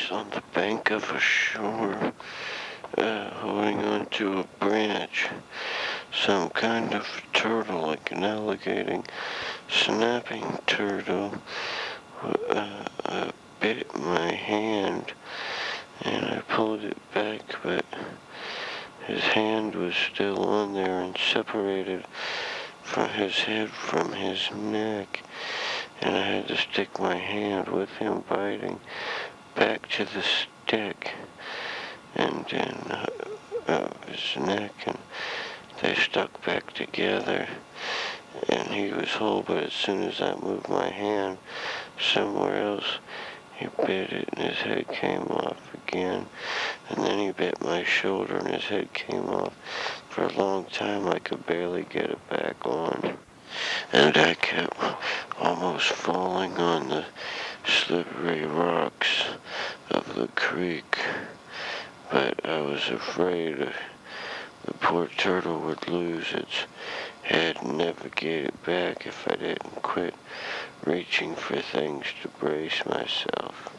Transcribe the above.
was on the bank of a shore, holding onto a branch. Some kind of turtle, like an alligator, snapping turtle, bit my hand, and I pulled it back, but his hand was still on there and separated from his head from his neck, and I had to stick my hand with him biting back to the stick and then his neck, and they stuck back together, and he was whole, but as soon as I moved my hand somewhere else, he bit it and his head came off again, and then he bit my shoulder and his head came off. For a long time I could barely get it back on, and I kept almost falling on the slippery rocks of the creek, but I was afraid the poor turtle would lose its head and never get it back if I didn't quit reaching for things to brace myself.